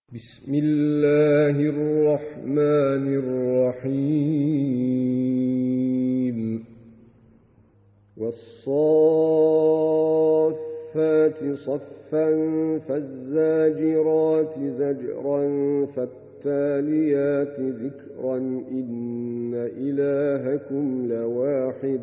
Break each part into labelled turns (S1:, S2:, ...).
S1: بسم الله الرحمن الرحيم والصافات صفا فالزاجرات زجرا فالتاليات ذكرا إن إلهكم لواحد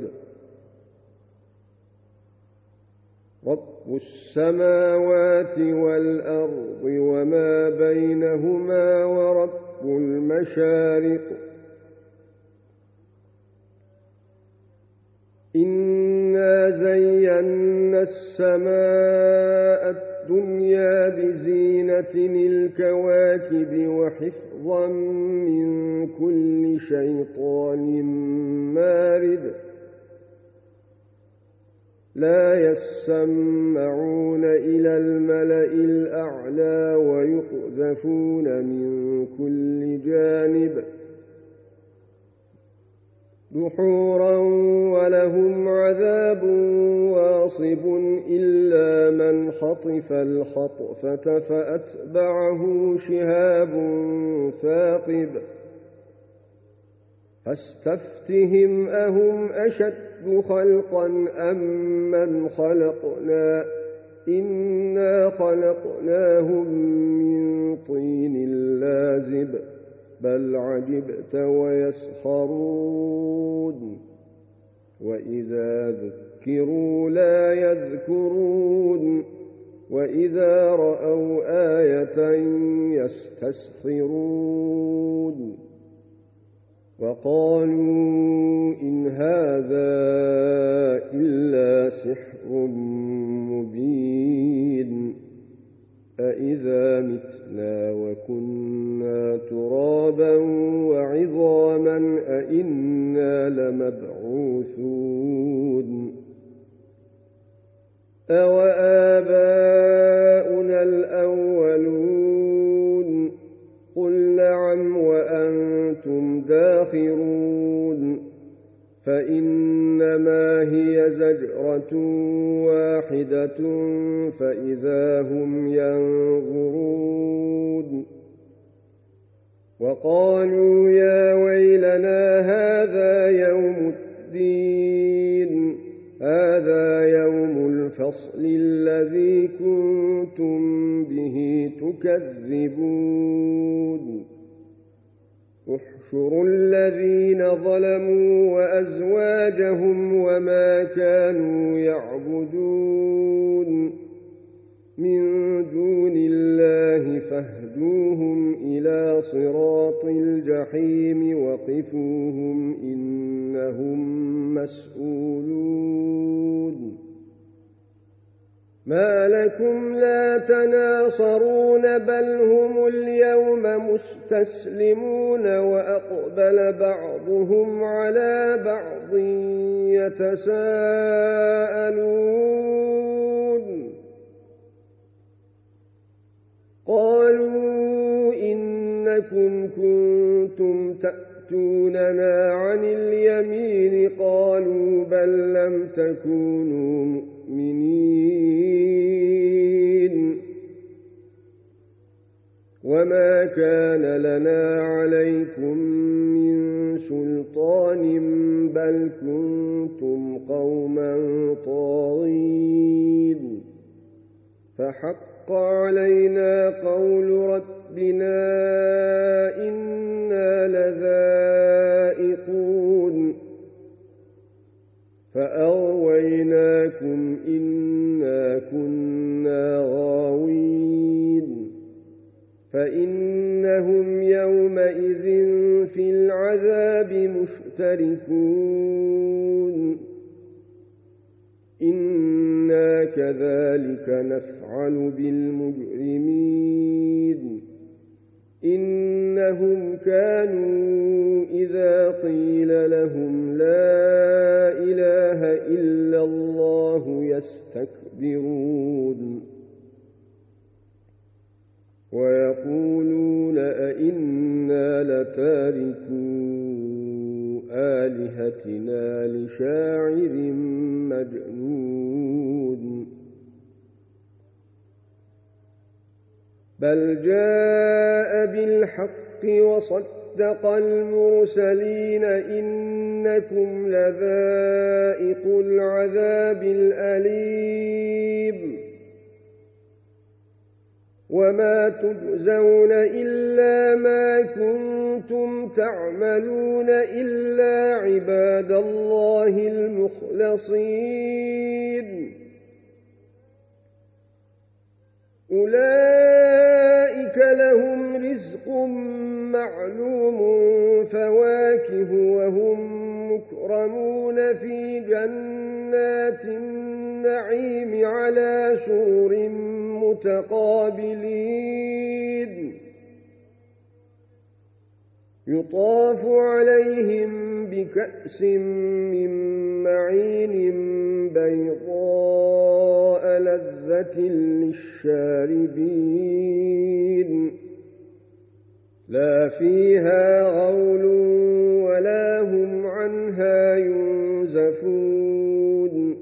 S1: رب السماوات والأرض وما بينهما ورب المشارق إنا زينا السماء الدنيا بزينة الكواكب وحفظا من كل شيطان مارد لا يسمعون إلى الملأ الأعلى ويقذفون من كل جانب دحورا ولهم عذاب واصب إلا من خطف الخطفة فأتبعه شهاب ثاقب فاستفتهم أهم أشد خلقا أم من خلقنا إنا خلقناهم من طين لازب بل عجبت ويسخرون وإذا ذكروا لا يذكرون وإذا رأوا آية يستسخرون وقالوا إن هذا إلا سحر مبين أإذا متنا وكنا ترابا وعظاما أإنا لمبعوثون أوآباؤنا الأولون قل نعم وأنتم داخرون فإنما هي زجرة واحدة فإذا هم ينظرون وقالوا يا ويلنا هذا يوم الدين هذا يوم الفصل الذي كنتم به تكذبون احشروا الذين ظلموا وأزواجهم وما كانوا يعبدون من دون الله فاهدوهم إلى صراط الجحيم وقفوهم إنهم مسؤولون ما لكم لا تناصرون بل هم اليوم مستسلمون وأقبل بعضهم على بعض يتساءلون قالوا إنكم كنتم تأتوننا عن اليمين قالوا بل لم تكونوا مؤمنين وما كان لنا عليكم من سلطان بل كنتم قوما طاغين فحق علينا قول ربنا إنا لذائقون فأغويناكم إنا كنا غاوين فإنهم يومئذ في العذاب مشتركون إنا كذلك نفعل بالمجرمين إنهم كانوا إذا قيل لهم لا إله إلا الله يستكبرون ويقولون أئنا لتاركو آلهتنا لشاعر مجنون بل جاء بالحق وصدق المرسلين إنكم لذائقو العذاب الأليم وما تجزون إلا ما كنتم تعملون إلا عباد الله المخلصين أولئك لهم رزق معلوم فواكه وهم مكرمون في جنات النعيم على سرر متقابلين يطاف عليهم بكأس من معين بيضاء لذة للشاربين لا فيها غول ولا هم عنها ينزفون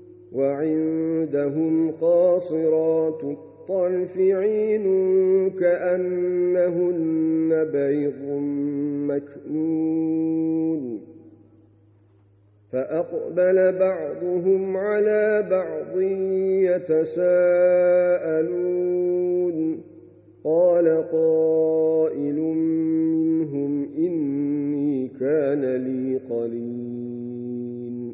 S1: وعندهم قاصرات الطرف عين كأنهن بيض مكنون فأقبل بعضهم على بعض يتساءلون قال قائل منهم إني كان لي قرين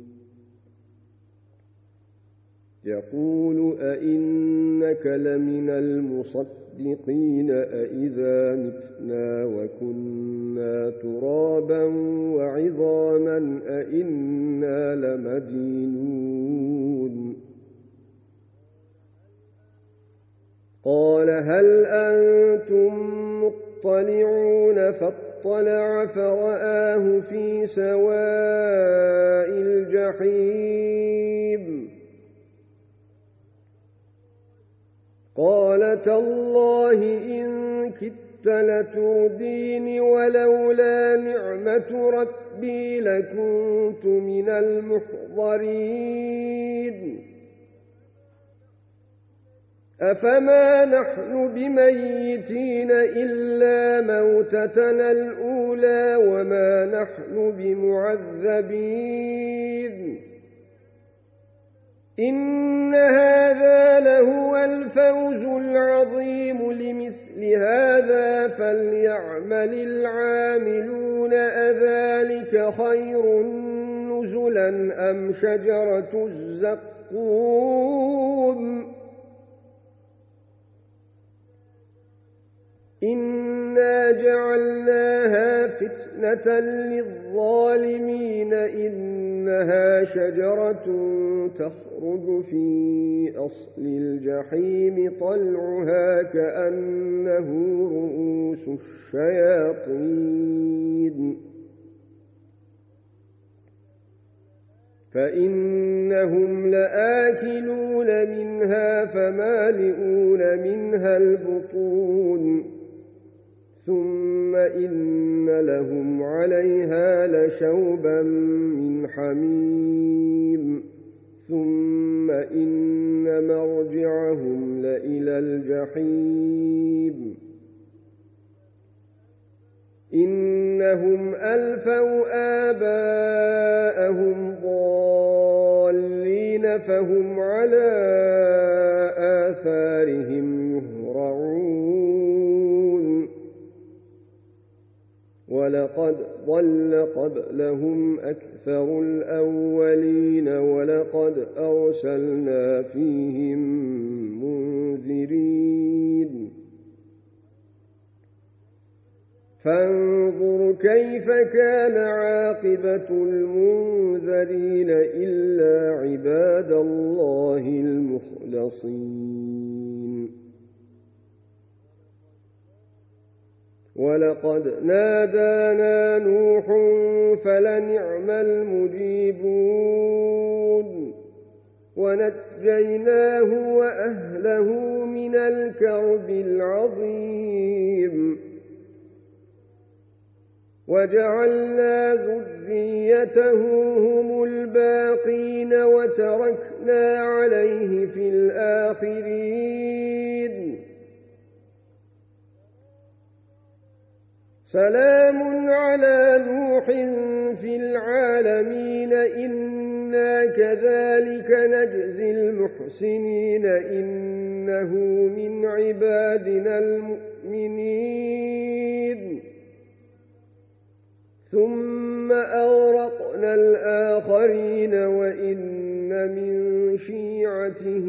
S1: يقول أئنك لمن المصدقين أئذا متنا وكنا ترابا وعظاما أئنا لمدينون قال هل أنتم مطلعون فاطلع فرآه في سواء الجحيم قال تالله إن كدت لتردين ولولا نعمة ربي لكنت من المحضرين أفما نحن بميتين إلا موتتنا الأولى وما نحن بمعذبين إن هذا لهو الفوز العظيم لمثل هذا فليعمل العاملون أذلك خير نزلا أم شجرة الزقوم إنا جعلناها فتنة للظالمين إنها شجرة تخرج في أصل الجحيم طلعها كأنه رؤوس الشياطين فإنهم لآكلون منها فمالئون منها البطون ثم إن لهم عليها لشوبا من حميم ثم إن مرجعهم لإلى الجحيم إنهم ألفوا آباءهم ضالين فهم على آثارهم يهرعون ولقد ضل قبلهم أكثر الأولين ولقد أرسلنا فيهم منذرين فانظر كيف كان عاقبة المنذرين إلا عباد الله المخلصين ولقد نادانا نوح فلنعم المجيبون ونجيناه وأهله من الكرب العظيم وجعلنا ذريته هم الباقين وتركنا عليه في الآخرين سلام على نوح في العالمين إنا كذلك نجزي المحسنين إنه من عبادنا المؤمنين ثم أغرقنا الآخرين وإن من شيعته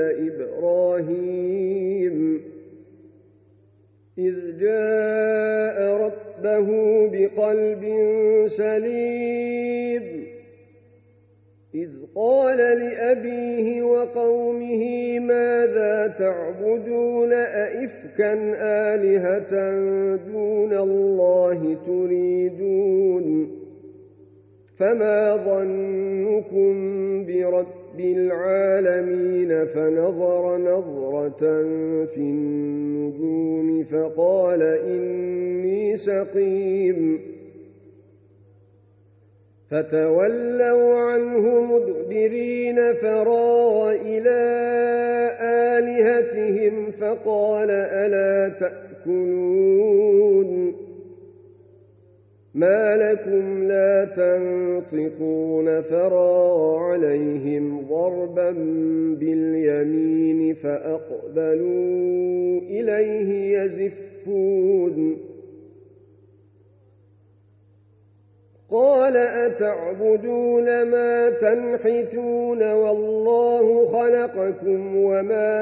S1: لإبراهيم إذ جاء ربه بقلب سليم إذ قال لأبيه وقومه ماذا تعبدون أئفكا آلهة دون الله تريدون فما ظنكم برب العالمين فنظر نظرة في النجوم فقال إني سقيم فتولوا عنه مدبرين فراغ إلى آلهتهم فقال ألا تأكلون ما لكم لا تنطقون فراغ عليهم ضربا باليمين فأقبلوا إليه يزفون قال أتعبدون ما تنحتون والله خلقكم وما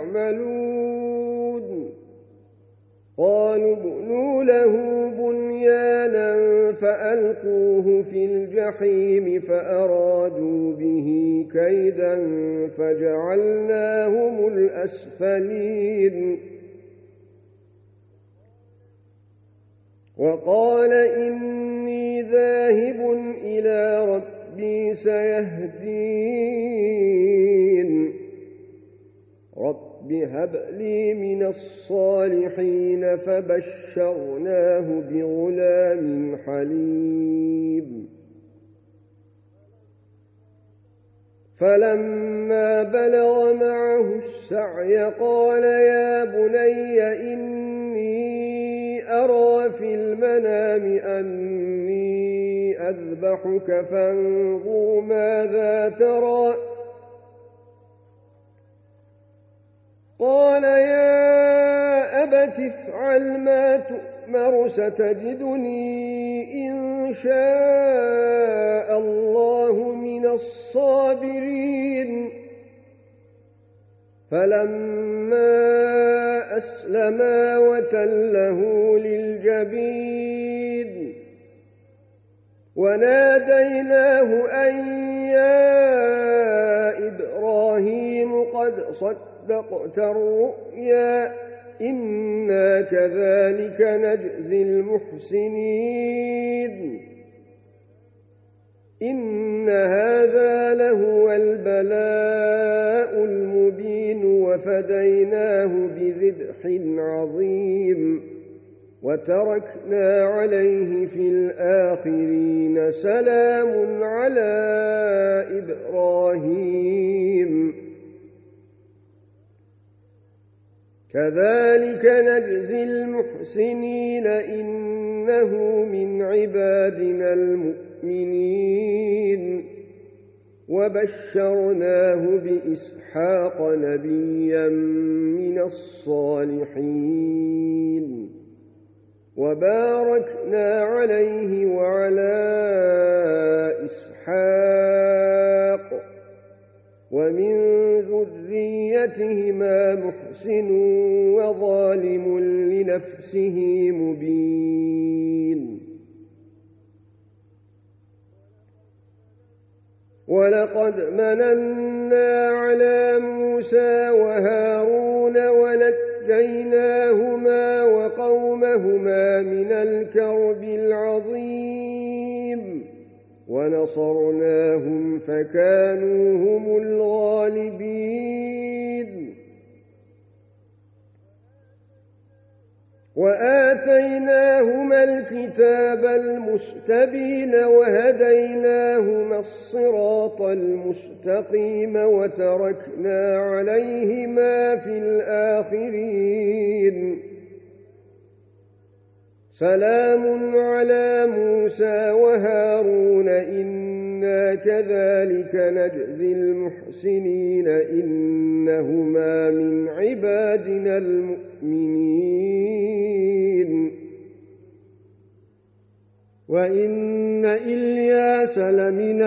S1: تعملون قالوا ابنوا له بنيانا فألقوه في الجحيم فأرادوا به كيدا فجعلناهم الأسفلين وقال إني ذاهب إلى ربي سيهدين رب هب لي من الصالحين فبشرناه بغلام حليم فلما بلغ معه السعي قال يا بني إني أرى في المنام أني أذبحك فانظر ماذا ترى قال يا أبت افعل ما تؤمر ستجدني إن شاء الله من الصابرين فلما أسلما وتله للجبين وناديناه أن يا إبراهيم قد صدقت الرؤيا إنا كذلك نجزي المحسنين إن هذا لهو البلاء المبين وفديناه بذبح عظيم وتركنا عليه في الآخرين سلام على إبراهيم كذلك نجزي المحسنين إنه من عبادنا المؤمنين وبشرناه بإسحاق نبيا من الصالحين وباركنا عليه وعلى إسحاق ومن ذريتهما محسن وظالم لنفسه مبين ولقد مننا على موسى وهارون ونجيناهما وقومهما من الكرب العظيم ونصرناهم فكانوا هم الغالبين وآتيناهما الكتاب المستبين وهديناهما الصراط المستقيم وتركنا عليهما في الآخرين سلام على موسى وهارون إنا كذلك نجزي المحسنين إنهما من عبادنا المؤمنين وإن إلياس لمن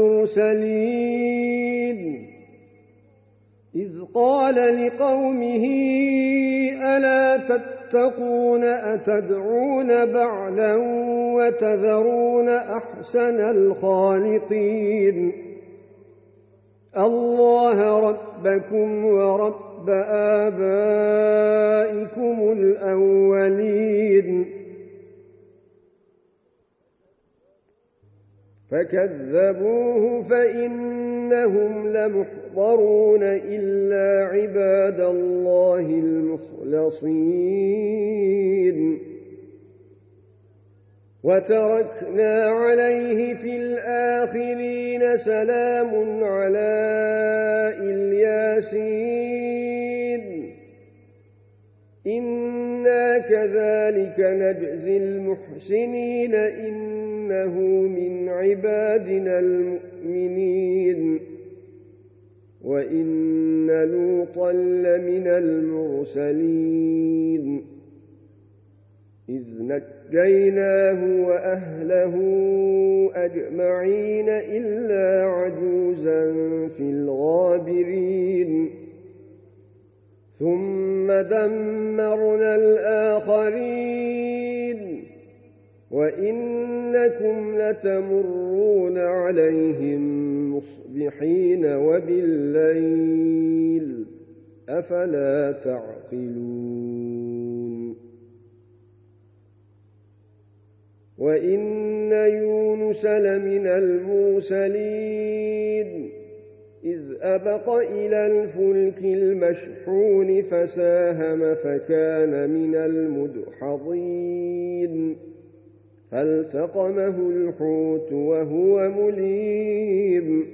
S1: المرسلين إذ قال لقومه ألا تتقون أتدعون بعلا وتذرون أحسن الخالقين الله ربكم ورب آبائكم الأولين فكذبوه فإنهم لمحضرون إلا عباد الله المخلصين وتركنا عليه في الآخرين سلام على الياسين إنا كذلك نجزي المحسنين إنه من عبادنا المؤمنين وإن لوطا لمن المرسلين إذ نجيناه وأهله أجمعين إلا عجوزا في الغابرين ثم دمرنا الآخرين وإنكم لتمرون عليهم مصبحين وبالليل أفلا تعقلون وإن يونس لمن المرسلين إذ أبق إلى الفلك المشحون فساهم فكان من المدحضين فالتقمه الحوت وهو مليم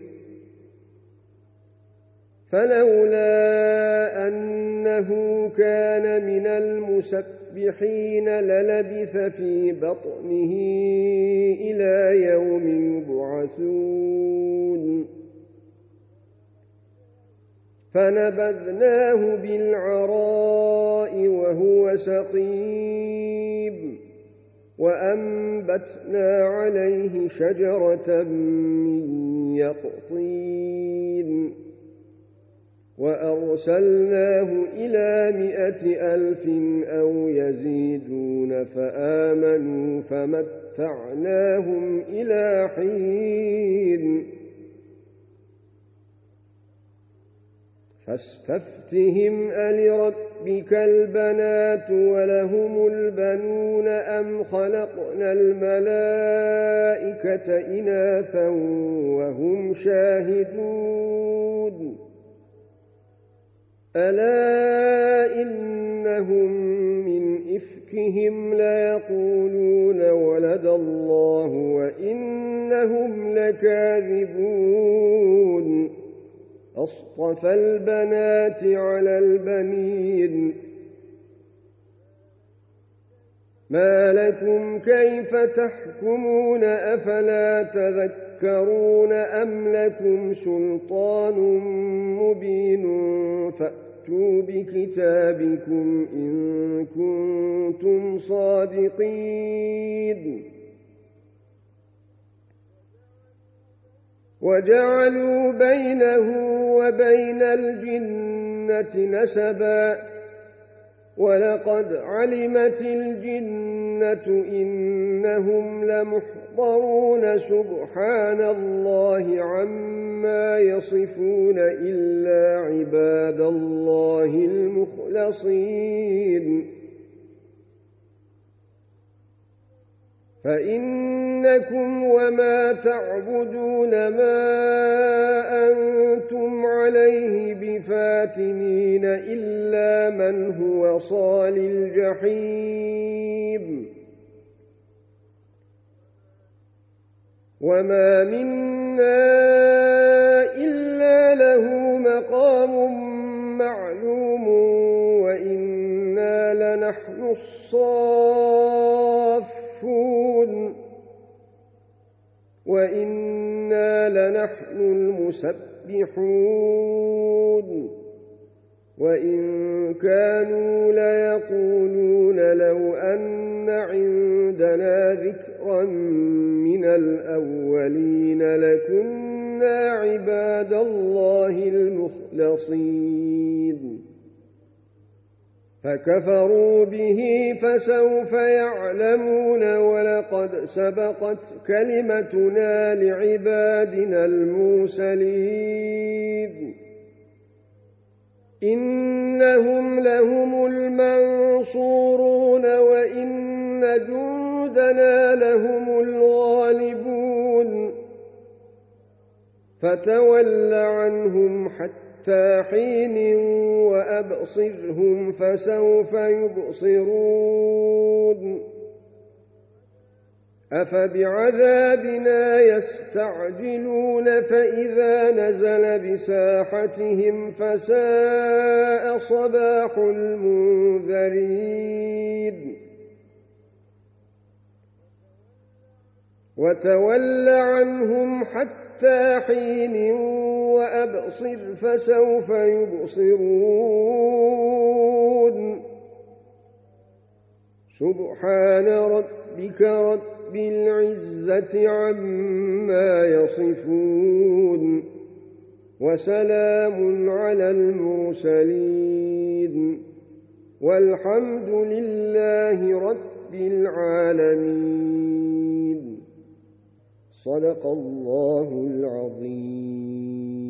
S1: فلولا أنه كان من المسبحين للبث في بطنه إلى يوم يبعثون فنبذناه بالعراء وهو سقيم وأنبتنا عليه شجرة من يقطين وأرسلناه إلى 100,000 أو يزيدون فآمنوا فمتعناهم إلى حين فاستفتهم ألربك البنات ولهم البنون أم خلقنا الملائكة إناثا وهم شاهدون ألا إنهم من إفكهم ليقولون ولد الله وإنهم لكاذبون أصطفى البنات على البنين ما لكم كيف تحكمون أفلا تذكرون أم لكم سلطان مبين فأتوا بكتابكم إن كنتم صادقين وجعلوا بينه وبين الجنة نسبا ولقد علمت الجنة إنهم لمحضرون سبحان الله عما يصفون إلا عباد الله المخلصين فإنكم وما تعبدون ما أنتم عليه بفاتنين إلا من هو صال الجحيم وما منا إلا له مقام معلوم وإنا لنحن الصافون وإنا لنحن المسبحون وإن كانوا ليقولون لو أن عندنا ذكرا من الأولين لكنا عباد الله المخلصين فكفروا به فسوف يعلمون ولقد سبقت كلمتنا لعبادنا المرسلين إنهم لهم المنصورون وإن جندنا لهم الغالبون فتول عنهم حتى حين وأبصرهم فسوف يبصرون أفبعذابنا يستعجلون فإذا نزل بساحتهم فساء صباح المنذرين وتول عنهم حتى حين وأبصر فسوف يبصرون سبحان ربك رب العزة عما يصفون وسلام على المرسلين والحمد لله رب العالمين صدق الله العظيم.